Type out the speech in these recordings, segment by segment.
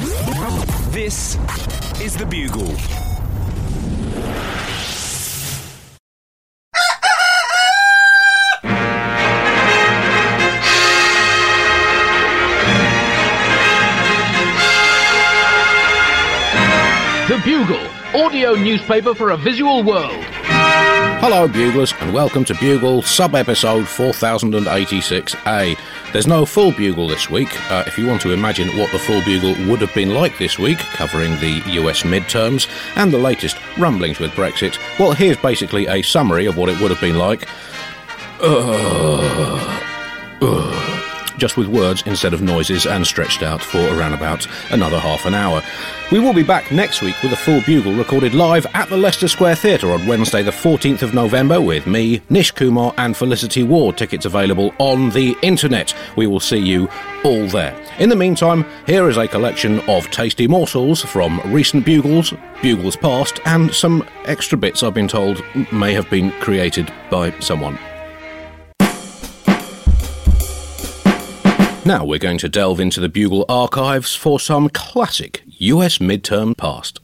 This is The Bugle. The Bugle, audio newspaper for a visual world. Hello, Buglers, and welcome to Bugle sub-episode 4086A. There's no full Bugle this week. If you want to imagine what the full Bugle would have been like this week, covering the US midterms and the latest rumblings with Brexit, well, here's basically a summary of what it would have been like. Just with words instead of noises and stretched out for around about another half an hour. We will be back next week with a full Bugle recorded live at the Leicester Square Theatre on Wednesday the 14th of November with me, Nish Kumar and Felicity Ward. Tickets available on the internet. We will see you all there. In the meantime, here is a collection of tasty morsels from recent Bugles, Bugles past, and some extra bits I've been told may have been created by someone. Now we're going to delve into the Bugle archives for some classic US midterm past.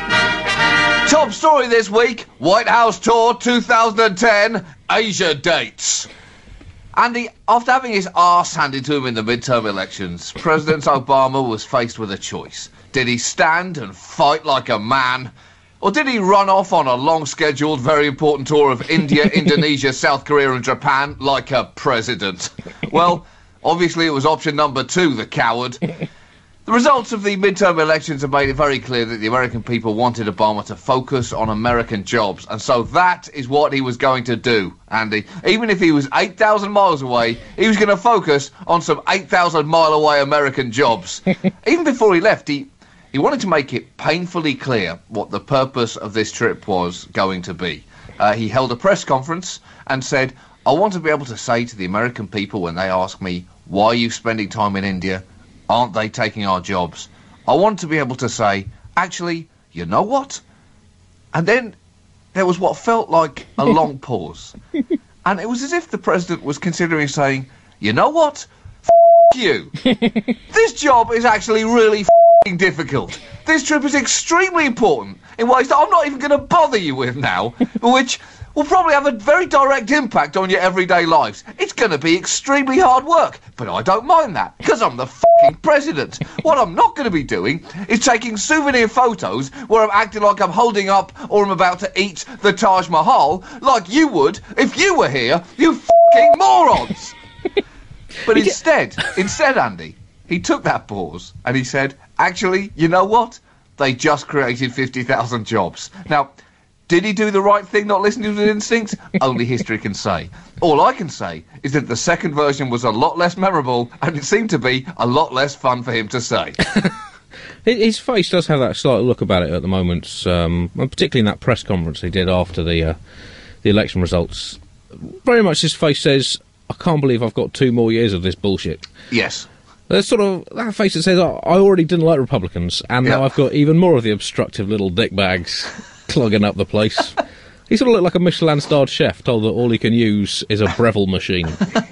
Top story this week, White House tour 2010, Asia dates. Andy, after having his arse handed to him in the midterm elections, President Obama was faced with a choice. Did he stand and fight like a man? Or did he run off on a long-scheduled, very important tour of India, Indonesia, South Korea and Japan like a president? Well, obviously, it was option number 2, the coward. The results of the midterm elections have made it very clear that the American people wanted Obama to focus on American jobs, and so that is what he was going to do, Andy. Even if he was 8,000 miles away, he was going to focus on some 8,000 mile away American jobs. Even before he left, he wanted to make it painfully clear what the purpose of this trip was going to be. He held a press conference and said, I want to be able to say to the American people when they ask me, why are you spending time in India? Aren't they taking our jobs? I want to be able to say, actually, you know what? And then there was what felt like a long pause. And it was as if the president was considering saying, you know what? F*** you. This job is actually really f***ing difficult. This trip is extremely important in ways that I'm not even going to bother you with now, which will probably have a very direct impact on your everyday lives. It's going to be extremely hard work, but I don't mind that, because I'm the f***ing president. What I'm not going to be doing is taking souvenir photos where I'm acting like I'm holding up or I'm about to eat the Taj Mahal, like you would if you were here, you f***ing morons! But instead, Andy, he took that pause and he said, actually, you know what? They just created 50,000 jobs. Now, did he do the right thing, not listening to his instincts? Only history can say. All I can say is that the second version was a lot less memorable, and it seemed to be a lot less fun for him to say. His face does have that slight look about it at the moment, particularly in that press conference he did after the election results. Very much his face says, I can't believe I've got 2 more years of this bullshit. Yes. There's sort of that face that says, I already didn't like Republicans, and now I've got even more of the obstructive little dickbags clogging up the place. He sort of looked like a Michelin-starred chef told that all he can use is a Breville machine.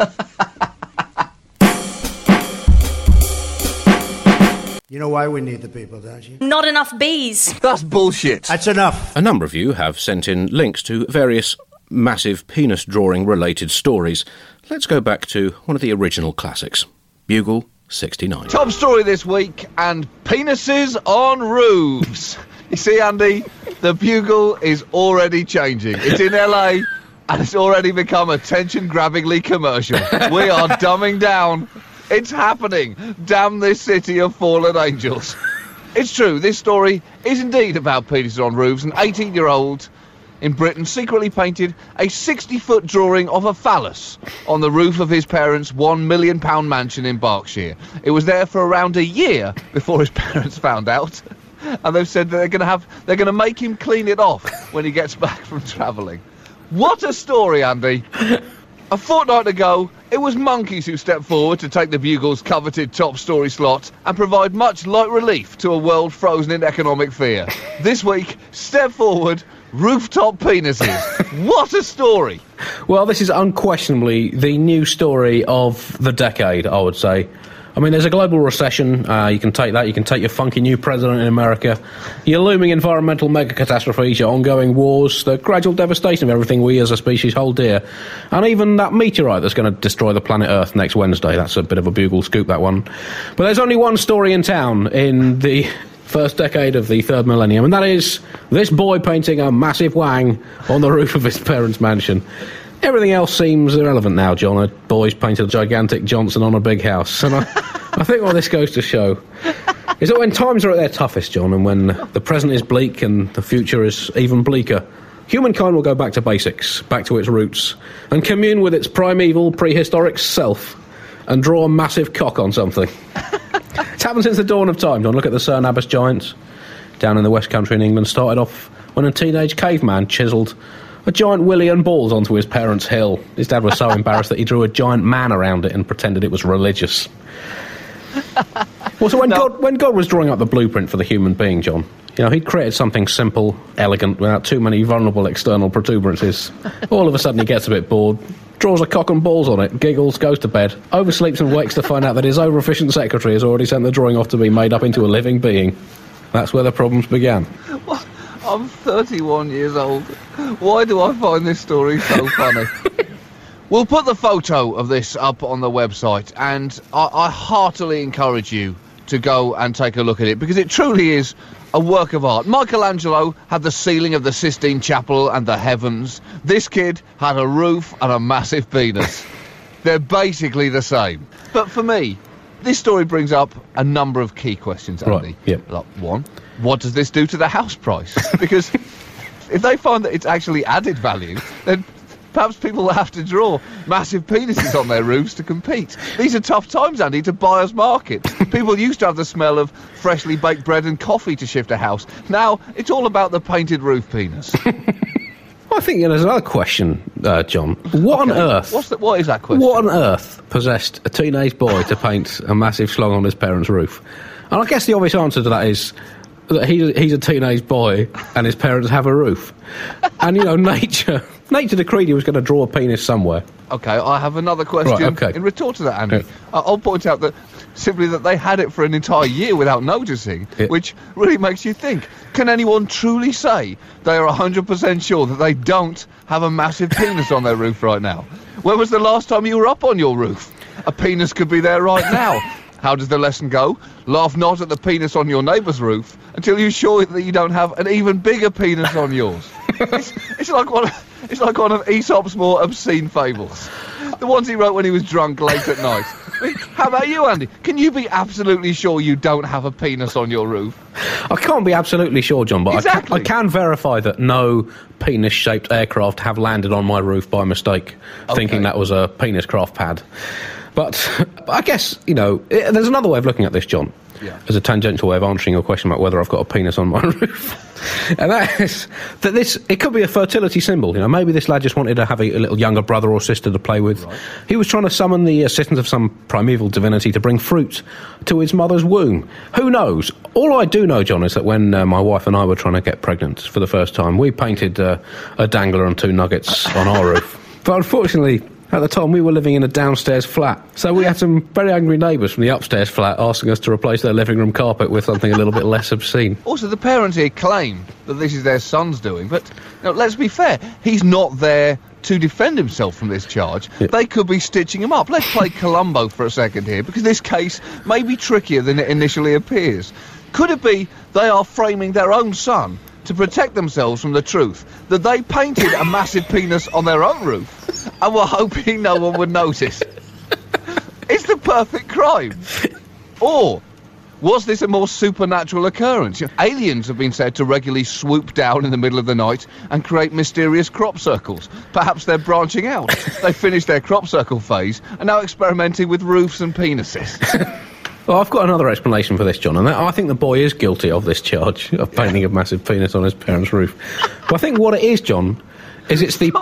You know why we need the people, don't you? Not enough bees. That's bullshit. That's enough. A number of you have sent in links to various massive penis-drawing related stories. Let's go back to one of the original classics, Bugle 69. Top story this week, and penises on roofs. You see, Andy, the Bugle is already changing. It's in LA, and it's already become attention-grabbingly commercial. We are dumbing down. It's happening. Damn this city of fallen angels. It's true, this story is indeed about penises on roofs. An 18-year-old in Britain secretly painted a 60-foot drawing of a phallus on the roof of his parents' £1 million mansion in Berkshire. It was there for around a year before his parents found out. And they've said that they're going to make him clean it off when he gets back from travelling. What a story, Andy. A fortnight ago, it was monkeys who stepped forward to take the Bugle's coveted top story slot and provide much light relief to a world frozen in economic fear. This week, step forward, rooftop penises. What a story. Well, this is unquestionably the new story of the decade, I would say. I mean, there's a global recession. You can take that. You can take your funky new president in America, your looming environmental mega-catastrophes, your ongoing wars, the gradual devastation of everything we as a species hold dear, and even that meteorite that's going to destroy the planet Earth next Wednesday. That's a bit of a bugle scoop, that one. But there's only one story in town in the first decade of the third millennium, and that is this boy painting a massive wang on the roof of his parents' mansion. Everything else seems irrelevant now, John. A boy's painted a gigantic Johnson on a big house. And I think what this goes to show is that when times are at their toughest, John, and when the present is bleak and the future is even bleaker, humankind will go back to basics, back to its roots, and commune with its primeval, prehistoric self and draw a massive cock on something. It's happened since the dawn of time, John. Look at the Cerne Abbas giants down in the West Country in England. Started off when a teenage caveman chiselled a giant willy and balls onto his parents' hill. His dad was so embarrassed that he drew a giant man around it and pretended it was religious. Well, so when God was drawing up the blueprint for the human being, John, you know, he'd created something simple, elegant, without too many vulnerable external protuberances. All of a sudden he gets a bit bored, draws a cock and balls on it, giggles, goes to bed, oversleeps and wakes to find out that his over-efficient secretary has already sent the drawing off to be made up into a living being. That's where the problems began. What? I'm 31 years old. Why do I find this story so funny? We'll put the photo of this up on the website, and I heartily encourage you to go and take a look at it, because it truly is a work of art. Michelangelo had the ceiling of the Sistine Chapel and the heavens. This kid had a roof and a massive penis. They're basically the same. But for me, this story brings up a number of key questions, Andy. Right, yep. Like, one, what does this do to the house price? Because if they find that it's actually added value, then perhaps people will have to draw massive penises on their roofs to compete. These are tough times, Andy, to buyer's market. People used to have the smell of freshly baked bread and coffee to shift a house. Now, it's all about the painted roof penis. I think there's another question, John. What on earth? What is that question? What on earth possessed a teenage boy to paint a massive slug on his parents' roof? And I guess the obvious answer to that is that he's a teenage boy and his parents have a roof. And, you know, nature decreed he was going to draw a penis somewhere. OK, I have another question in retort to that, Andy. Yeah. I'll point out that simply that they had it for an entire year without noticing, which really makes you think. Can anyone truly say they are 100% sure that they don't have a massive penis on their roof right now? When was the last time you were up on your roof? A penis could be there right now. How does the lesson go? Laugh not at the penis on your neighbour's roof until you're sure that you don't have an even bigger penis on yours. It's like one of Aesop's more obscene fables. The ones he wrote when he was drunk late at night. I mean, how about you, Andy? Can you be absolutely sure you don't have a penis on your roof? I can't be absolutely sure, John, but exactly. I can verify that no penis-shaped aircraft have landed on my roof by mistake, thinking that was a penis craft pad. But I guess, you know, there's another way of looking at this, John. Yeah. As a tangential way of answering your question about whether I've got a penis on my roof. And that is that it could be a fertility symbol. You know, maybe this lad just wanted to have a little younger brother or sister to play with. Right. He was trying to summon the assistance of some primeval divinity to bring fruit to his mother's womb. Who knows? All I do know, John, is that when my wife and I were trying to get pregnant for the first time, we painted a dangler and two nuggets on our roof. But unfortunately, at the time, we were living in a downstairs flat, so we had some very angry neighbours from the upstairs flat asking us to replace their living room carpet with something a little bit less obscene. Also, the parents here claim that this is their son's doing, but you know, let's be fair, he's not there to defend himself from this charge. Yeah. They could be stitching him up. Let's play Columbo for a second here, because this case may be trickier than it initially appears. Could it be they are framing their own son to protect themselves from the truth that they painted a massive penis on their own roof and were hoping no one would notice? It's the perfect crime. Or was this a more supernatural occurrence? Aliens have been said to regularly swoop down in the middle of the night and create mysterious crop circles. Perhaps they're branching out. They finished their crop circle phase and now experimenting with roofs and penises. Well, I've got another explanation for this, John, and I think the boy is guilty of this charge of painting a massive penis on his parents' roof. But I think what it is, John, is it's the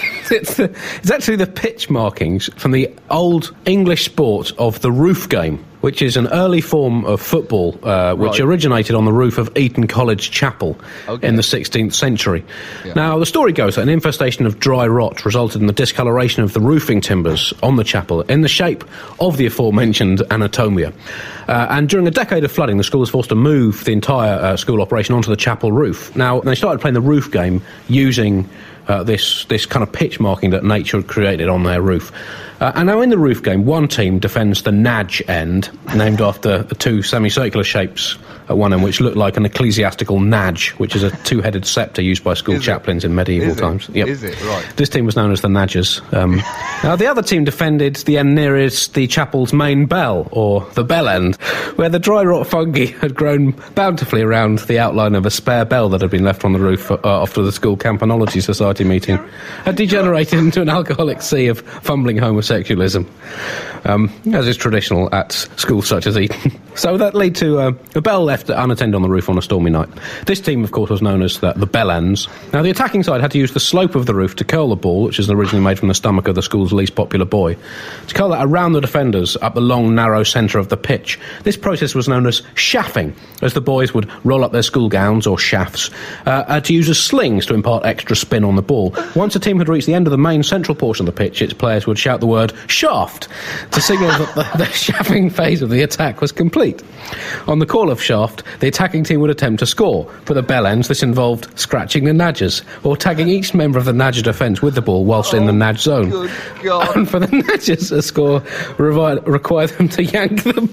it's actually the pitch markings from the old English sport of the roof game. which is an early form of football which originated on the roof of Eton College Chapel in the 16th century. Yeah. Now, the story goes that an infestation of dry rot resulted in the discoloration of the roofing timbers on the chapel in the shape of the aforementioned anatomia. And during a decade of flooding, the school was forced to move the entire school operation onto the chapel roof. Now, they started playing the roof game using this kind of pitch marking that nature had created on their roof. And now in the roof game, one team defends the Nadge end, named after the two semicircular shapes at one end, which look like an ecclesiastical Nadge, which is a two-headed sceptre used by school chaplains in medieval times. Yep. Is it? Right. This team was known as the Nadgers. Now, the other team defended the end nearest the chapel's main bell, or the bell end, where the dry rot fungi had grown bountifully around the outline of a spare bell that had been left on the roof after the school Campanology Society meeting had degenerated into an alcoholic sea of fumbling homosexualism, as is traditional at schools such as Eton. So that led to a bell left unattended on the roof on a stormy night. This team, of course, was known as the Bellends. Now, the attacking side had to use the slope of the roof to curl the ball, which is originally made from the stomach of the school's least popular boy, to curl that around the defenders up the long, narrow centre of the pitch. This process was known as shaffing, as the boys would roll up their school gowns, or shafts, to use as slings to impart extra spin on the ball. Once a team had reached the end of the main central portion of the pitch, its players would shout the word shaft to signal that the shaffing phase of the attack was complete. On the call of shaft, the attacking team would attempt to score. For the Bellends, this involved scratching the Nadgers, or tagging each member of the Nadger defence with the ball whilst in the Nadge zone. Good God. And for the Nadgers, a score required them to yank them.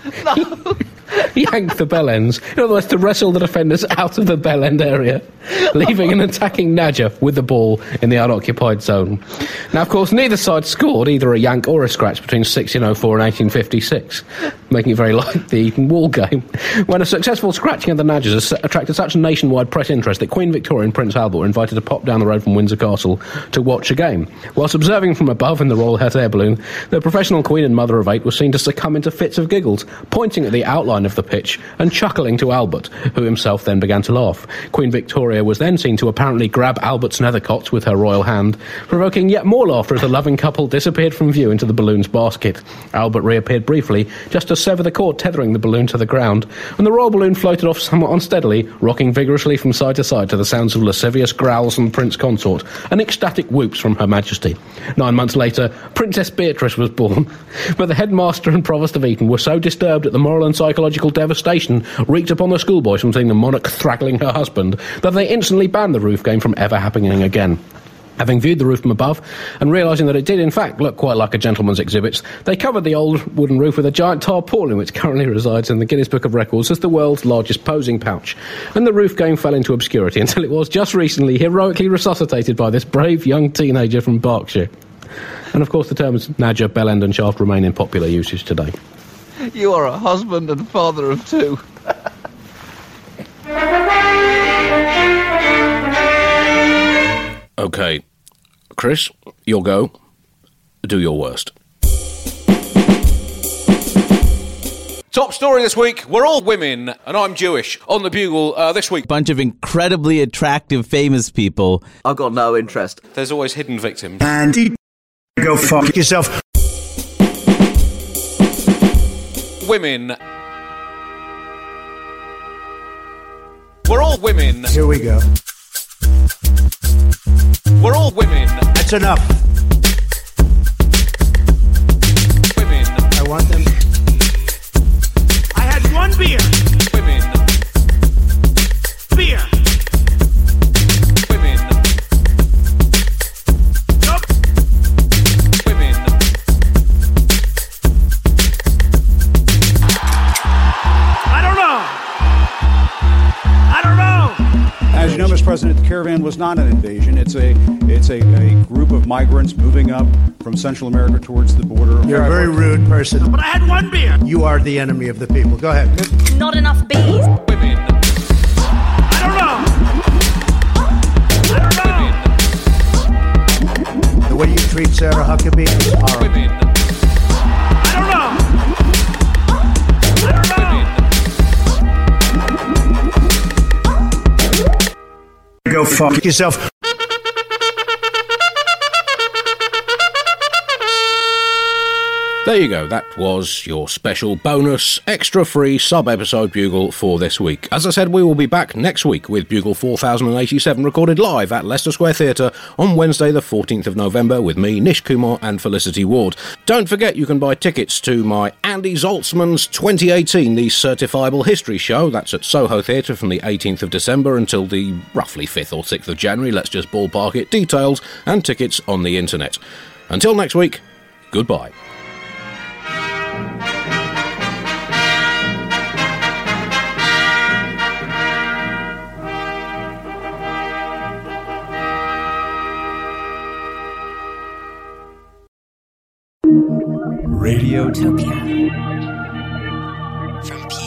No. Yank the Bellends. In other words, to wrestle the defenders out of the Bellend area, leaving an attacking Nadger with the ball in the unoccupied zone. Now, of course, neither side scored either a yank or a scratch between 1604 and 1856, making it very like the Eton Wall game, when a successful scratching of the Nadgers attracted such nationwide press interest that Queen Victoria and Prince Albert were invited to pop down the road from Windsor Castle to watch a game. Whilst observing from above in the Royal Hot Air Balloon, the professional Queen and mother of 8 was seen to succumb into fits of giggles, pointing at the outline of the pitch and chuckling to Albert, who himself then began to laugh. Queen Victoria was then seen to apparently grab Albert's nethercots with her royal hand, provoking yet more laughter as the loving couple disappeared from view into the balloon's basket. Albert reappeared briefly, just to sever the cord tethering the balloon to the ground, and the royal balloon floated off somewhat unsteadily, rocking vigorously from side to side to the sounds of lascivious growls from the Prince Consort and ecstatic whoops from Her Majesty. 9 months later, Princess Beatrice was born, but the headmaster and provost of Eton were so disturbed at the moral and psychological devastation wreaked upon the schoolboys from seeing the monarch thraggling her husband that they instantly banned the roof game from ever happening again. Having viewed the roof from above, and realising that it did in fact look quite like a gentleman's exhibit, they covered the old wooden roof with a giant tarpaulin which currently resides in the Guinness Book of Records as the world's largest posing pouch. And the roof game fell into obscurity until it was just recently heroically resuscitated by this brave young teenager from Berkshire. And of course the terms Nadger, Bellend and shaft remain in popular usage today. You are a husband and father of 2. OK, Chris, you'll go. Do your worst. Top story this week, we're all women, and I'm Jewish. On the Bugle this week. Bunch of incredibly attractive, famous people. I've got no interest. There's always hidden victims. Andy, go fuck yourself. Women. We're all women. Here we go. We're all women. That's enough. Women. I want them. I had one beer. Women. Beer. Women. Nope. Women. I don't know. As you know, Mr. President, the caravan was not an invasion. It's a group of migrants moving up from Central America towards the border. You're a very rude person. But I had one beer. You are the enemy of the people. Go ahead. Not enough bees. Women. I don't know. The way you treat Sarah Huckabee is horrible. Women. I don't know. Go fuck yourself. There you go, that was your special bonus, extra-free sub-episode Bugle for this week. As I said, we will be back next week with Bugle 4087, recorded live at Leicester Square Theatre on Wednesday the 14th of November with me, Nish Kumar and Felicity Ward. Don't forget you can buy tickets to my Andy Zaltzman's 2018, the Certifiable History Show. That's at Soho Theatre from the 18th of December until the roughly 5th or 6th of January. Let's just ballpark it. Details and tickets on the internet. Until next week, goodbye. Radiotopia. From